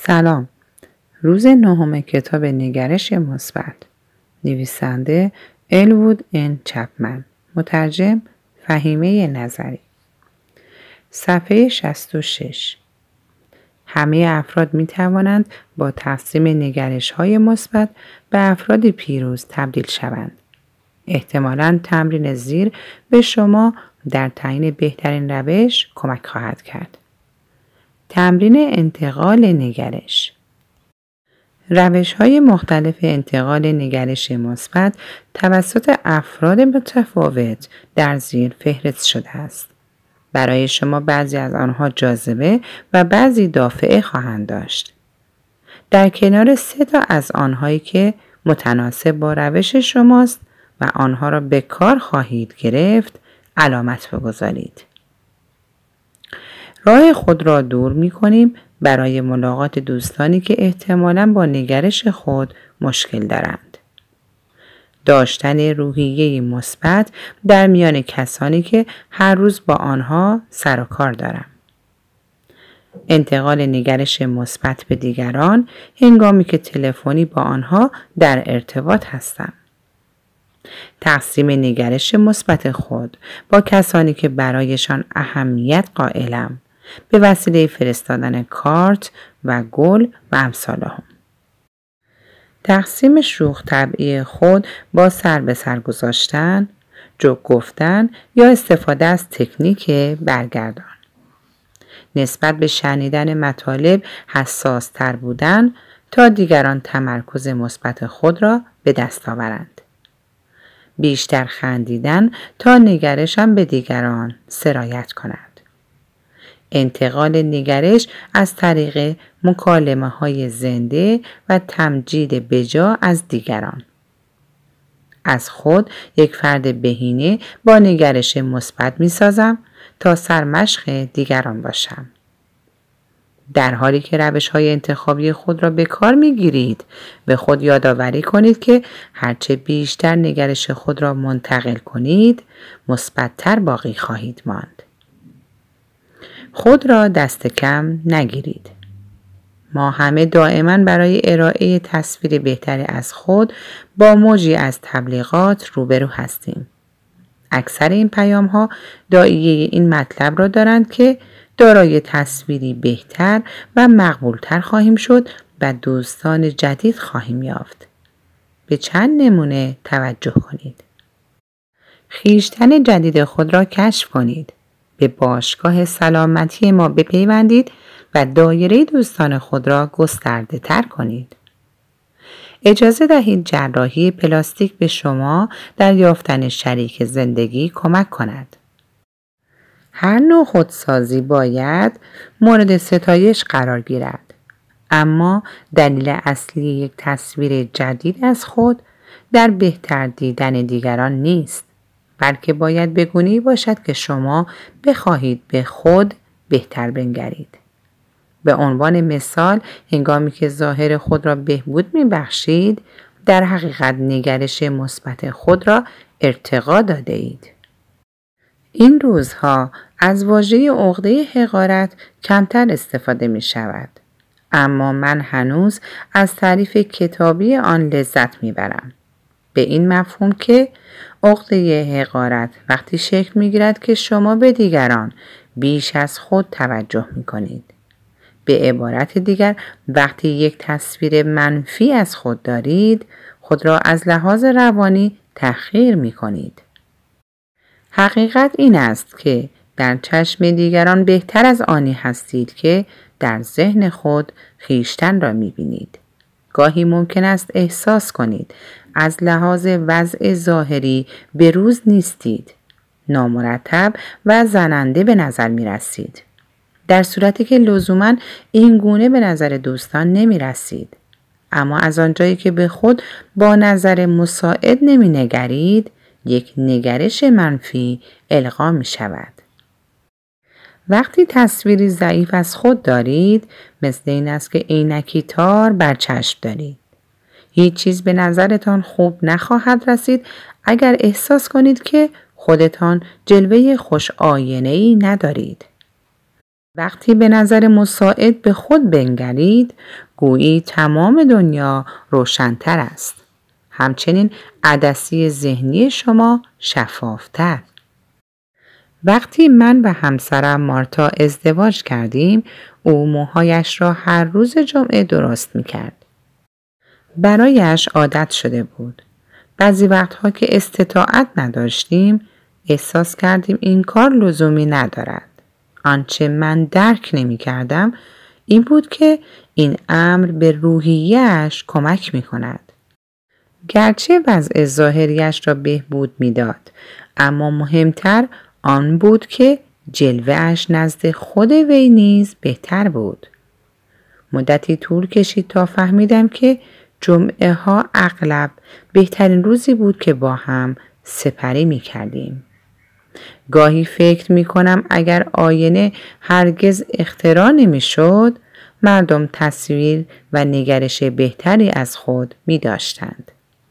سلام. روز 9 کتاب نگرش مثبت. نویسنده الوود ان چپمن. مترجم فهیمه نظری. صفحه 66. همه افراد می توانند با تقسیم نگرش‌های مثبت به افراد پیروز تبدیل شوند. احتمالاً تمرین زیر به شما در تعیین بهترین روش کمک خواهد کرد. تمرین انتقال نگرش. روش‌های مختلف انتقال نگرش مثبت توسط افراد متفاوت در زیر فهرست شده است. برای شما بعضی از آنها جاذبه و بعضی دافعه خواهند داشت. در کنار 3 از آنهایی که متناسب با روش شماست و آنها را به کار خواهید گرفت، علامت بگذارید. راه خود را دور می کنیم برای ملاقات دوستانی که احتمالاً با نگرش خود مشکل دارند. داشتن روحیه مثبت در میان کسانی که هر روز با آنها سر و کار دارم. انتقال نگرش مثبت به دیگران هنگامی که تلفنی با آنها در ارتباط هستم. تقسیم نگرش مثبت خود با کسانی که برایشان اهمیت قائلم به وسیله فرستادن کارت و گل و امثالهم. تقسیم شوخ طبعی خود با سر به سر گذاشتن، جوک گفتن یا استفاده از تکنیک برگردان. نسبت به شنیدن مطالب حساس تر بودن تا دیگران تمرکز مثبت خود را به دست آورند. بیشتر خندیدن تا نگرشم به دیگران سرایت کند. انتقال نگرش از طریق مکالمه‌های زنده و تمجید بجا از دیگران. از خود یک فرد بهینه با نگرش مثبت می‌سازم تا سرمشق دیگران باشم. در حالی که روش‌های انتخابی خود را به کار می‌گیرید، به خود یادآوری کنید که هرچه بیشتر نگرش خود را منتقل کنید، مثبت‌تر باقی خواهید ماند. خود را دست کم نگیرید. ما همه دائما برای ارائه تصویر بهتری از خود با موجی از تبلیغات روبرو هستیم. اکثر این پیام‌ها داعیه این مطلب را دارند که دارای تصویری بهتر و مقبولتر خواهیم شد و دوستان جدید خواهیم یافت. به چند نمونه توجه کنید. خویشتن جدید خود را کشف کنید. به باشگاه سلامتی ما بپیوندید و دایره دوستان خود را گسترده تر کنید. اجازه دهید جراحی پلاستیک به شما در یافتن شریک زندگی کمک کند. هر نوع خودسازی باید مورد ستایش قرار گیرد. اما دلیل اصلی یک تصویر جدید از خود در بهتر دیدن دیگران نیست، بلکه باید به گونه‌ای باشد که شما بخواهید به خود بهتر بنگرید. به عنوان مثال، هنگامی که ظاهر خود را بهبود می‌بخشید، در حقیقت نگرش مثبت خود را ارتقا داده اید. این روزها از واژه عقده حقارت کمتر استفاده می شود. اما من هنوز از تعریف کتابی آن لذت می برم. به این مفهوم که عقده حقارت وقتی شکل می گیرد که شما به دیگران بیش از خود توجه می کنید. به عبارت دیگر، وقتی یک تصویر منفی از خود دارید، خود را از لحاظ روانی تحقیر می کنید. حقیقت این است که در چشم دیگران بهتر از آنی هستید که در ذهن خود خویشتن را می‌بینید. گاهی ممکن است احساس کنید از لحاظ وضع ظاهری بروز نیستید، نامرتب و زننده به نظر می‌رسید، در صورتی که لزوماً این گونه به نظر دوستان نمی‌رسید. اما از آنجایی که به خود با نظر مساعد نمی‌نگرید، یک نگرش منفی القا می شود. وقتی تصویری ضعیف از خود دارید، مثل این است که عینکی تار بر چشم دارید. هیچ چیز به نظرتان خوب نخواهد رسید اگر احساس کنید که خودتان جلوه خوش آینه‌ای ندارید. وقتی به نظر مساعد به خود بنگرید، گویی تمام دنیا روشن‌تر است. همچنین عدسی ذهنی شما شفافتر. وقتی من و همسرم مارتا ازدواج کردیم، او موهایش را هر روز جمعه درست می‌کرد. برایش عادت شده بود. بعضی وقتها که استطاعت نداشتیم، احساس کردیم این کار لزومی ندارد. آنچه من درک نمی کردم این بود که این امر به روحیه‌اش کمک می کند. گرچه وضع ظاهریش را بهبود می داد، اما مهمتر آن بود که جلوه‌اش نزد خود وی نیز بهتر بود. مدتی طول کشید تا فهمیدم که جمعه ها اغلب بهترین روزی بود که با هم سپری می کردیم. گاهی فکر می کنم اگر آینه هرگز اختراع نمی شد، مردم تصویر و نگرش بهتری از خود می داشتند.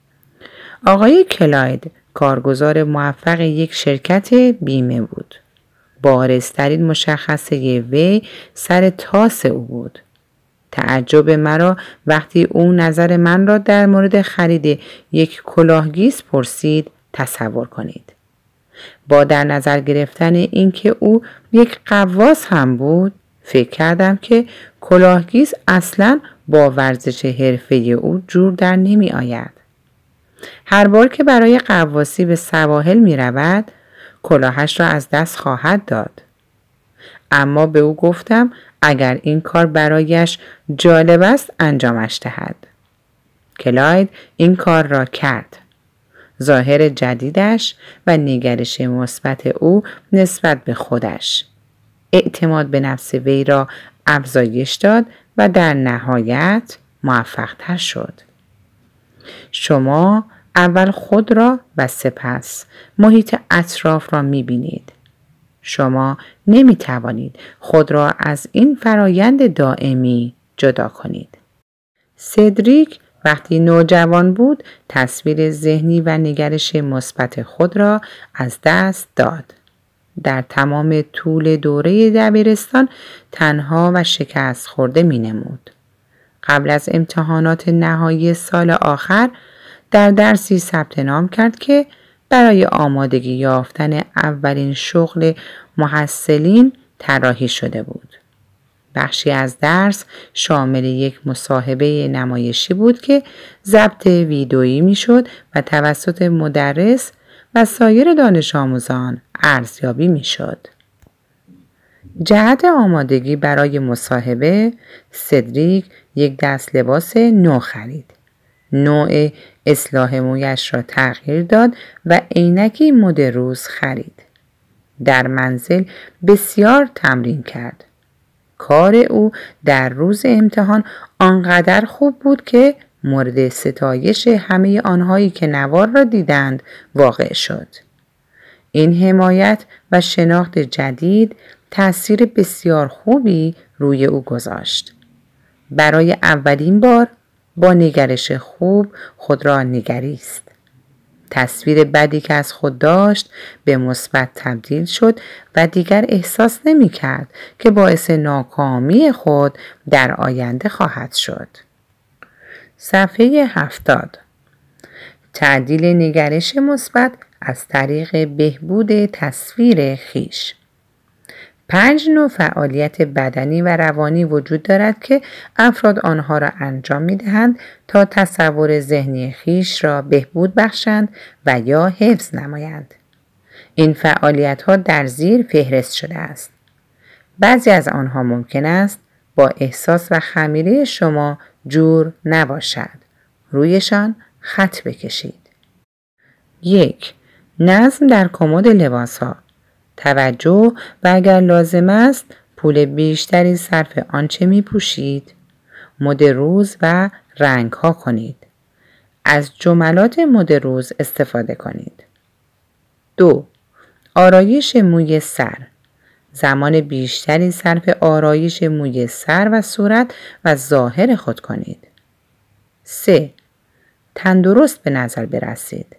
آقای کلاید کارگزار موفق یک شرکت بیمه بود. بارزترین مشخصه وی سر تاس او بود. تعجب مرا وقتی او نظر من را در مورد خرید یک کلاهگیس پرسید تصور کنید. با در نظر گرفتن اینکه او یک غواص هم بود، فکر کردم که کلاهگیس اصلاً با ورزش حرفه‌ای او جور در نمی آید. هر بار که برای غواصی به سواحل می رود، کلاهش را از دست خواهد داد. اما به او گفتم اگر این کار برایش جالب است انجامش دهد. کلاید این کار را کرد. ظاهر جدیدش و نگرش مثبت او نسبت به خودش اعتماد به نفس وی را افزایش داد و در نهایت موفق‌تر شد. شما اول خود را و سپس محیط اطراف را می‌بینید. شما نمی‌توانید خود را از این فرایند دائمی جدا کنید. سدریک وقتی نوجوان بود تصویر ذهنی و نگرش مثبت خود را از دست داد. در تمام طول دوره دبیرستان تنها و شکست خورده می نمود. قبل از امتحانات نهایی سال آخر در درسی ثبت نام کرد که برای آمادگی یافتن اولین شغل محصلین طراحی شده بود. بخشی از درس شامل یک مصاحبه نمایشی بود که ضبط ویدئویی میشد و توسط مدرس و سایر دانش آموزان ارزیابی میشد. جهت آمادگی برای مصاحبه، سدریک یک دست لباس نو خرید. نوع اصلاح مویش را تغییر داد و عینکی مد روز خرید. در منزل بسیار تمرین کرد. کار او در روز امتحان آنقدر خوب بود که مورد ستایش همه آنهایی که نوار را دیدند واقع شد. این حمایت و شناخت جدید تأثیر بسیار خوبی روی او گذاشت. برای اولین بار با نگرش خوب خود را نگریست. تصویر بدی که از خود داشت به مثبت تبدیل شد و دیگر احساس نمی کرد که باعث ناکامی خود در آینده خواهد شد. صفحه 70. تعدیل نگرش مثبت از طریق بهبود تصویر خویش. 5 نوع فعالیت بدنی و روانی وجود دارد که افراد آنها را انجام می دهند تا تصور ذهنی خویش را بهبود بخشند و یا حفظ نمایند. این فعالیت ها در زیر فهرست شده است. بعضی از آنها ممکن است با احساس و خمیره شما جور نباشد. رویشان خط بکشید. 1. نظم در کمد لباس ها. توجه و اگر لازم است پول بیشتری صرف آنچه می پوشید. مد روز و رنگ ها کنید. از جملات مد روز استفاده کنید. 2. آرایش موی سر. زمان بیشتری صرف آرایش موی سر و صورت و ظاهر خود کنید. 3. تندرست به نظر برسید.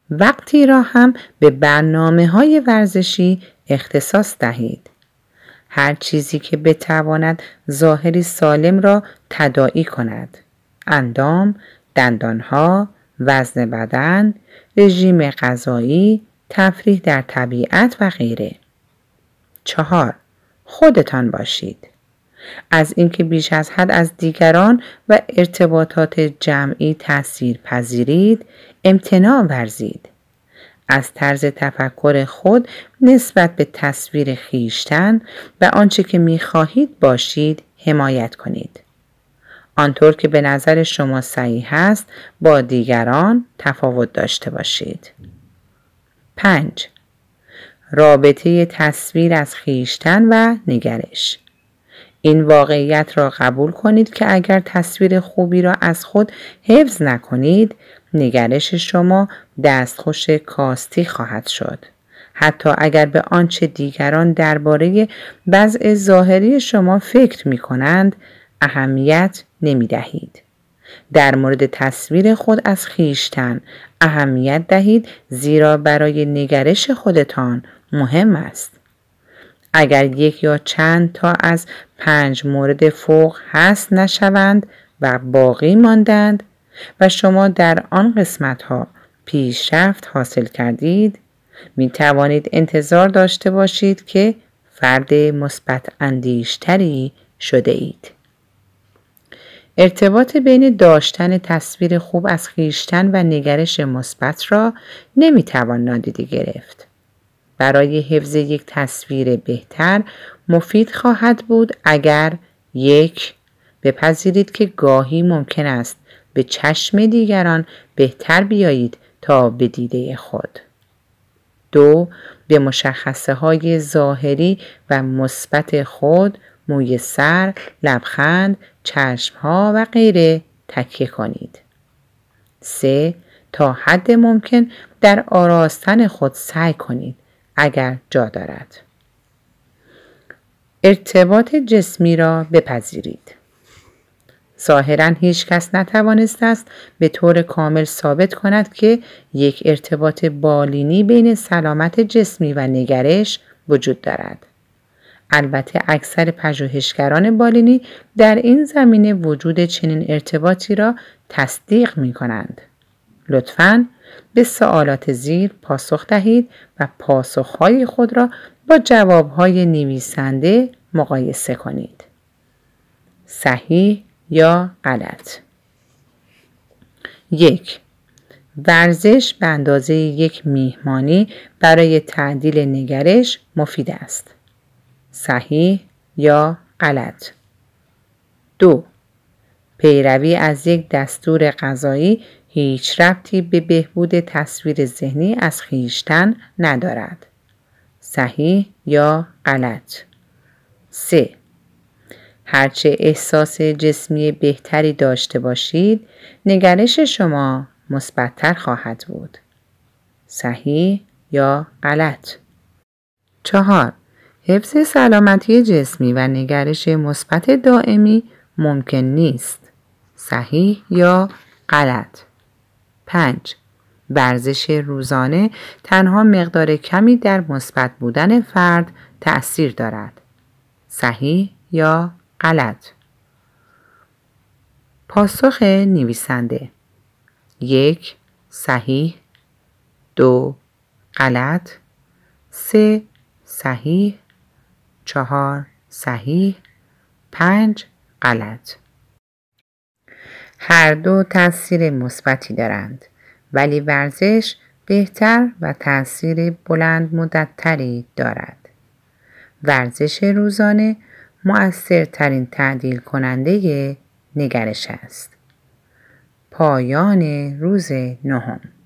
وقتی را هم به برنامه‌های ورزشی اختصاص دهید. هر چیزی که بتواند ظاهری سالم را تداعی کند. اندام، دندانها، وزن بدن، رژیم غذایی، تفریح در طبیعت و غیره. 4. خودتان باشید. از اینکه بیش از حد از دیگران و ارتباطات جمعی تأثیر پذیرید، امتناع ورزید. از طرز تفکر خود نسبت به تصویر خویشتن و آنچه که می‌خواهید باشید حمایت کنید. آنطور که به نظر شما صحیح است با دیگران تفاوت داشته باشید. 5. رابطه تصویر از خویشتن و نگرش. این واقعیت را قبول کنید که اگر تصویر خوبی را از خود حفظ نکنید، نگرش شما دستخوش کاستی خواهد شد. حتی اگر به آنچه دیگران درباره وضع ظاهری شما فکر می کنند، اهمیت نمی دهید. در مورد تصویر خود از خویشتن اهمیت دهید، زیرا برای نگرش خودتان مهم است. اگر یک یا چند تا از 5 مورد فوق حذف نشوند و باقی ماندند و شما در آن قسمت‌ها پیشرفت حاصل کردید، می توانید انتظار داشته باشید که فرد مثبت اندیشتری شده اید. ارتباط بین داشتن تصویر خوب از خویشتن و نگرش مثبت را نمی توان نادیده گرفت. برای حفظ یک تصویر بهتر مفید خواهد بود اگر 1. بپذیرید که گاهی ممکن است به چشم دیگران بهتر بیایید تا به دیده خود. 2. به مشخصه های ظاهری و مثبت خود، موی سر، لبخند، چشمها و غیره تکیه کنید. 3. تا حد ممکن در آراستن خود سعی کنید اگر جا دارد. ارتباط جسمی را بپذیرید. ظاهراً هیچ کس نتوانسته است به طور کامل ثابت کند که یک ارتباط بالینی بین سلامت جسمی و نگرش وجود دارد. البته اکثر پژوهشگران بالینی در این زمینه وجود چنین ارتباطی را تصدیق می کنند. لطفاً به سوالات زیر پاسخ دهید و پاسخهای خود را با جوابهای نویسنده مقایسه کنید. صحیح یا غلط؟ 1. ورزش به اندازه یک میهمانی برای تعدیل نگرش مفید است. صحیح یا غلط؟ 2. پیروی از یک دستور غذایی هیچ ربطی به بهبود تصویر ذهنی از خویشتن ندارد. صحیح یا غلط؟ 3. هرچه احساس جسمی بهتری داشته باشید، نگرش شما مثبت‌تر خواهد بود. صحیح یا غلط؟ 4. حفظ سلامتی جسمی و نگرش مثبت دائمی ممکن نیست. صحیح یا غلط؟ 5. ورزش روزانه تنها مقدار کمی در مثبت بودن فرد تأثیر دارد. صحیح یا غلط؟ پاسخ نویسنده: 1. صحیح، 2. غلط، 3. صحیح، 4. صحیح، 5. غلط. هر دو تأثیر مثبتی دارند، ولی ورزش بهتر و تأثیر بلند مدت‌تری دارد. ورزش روزانه مؤثرترین تعدیل کننده نگرش است. پایان روز 9.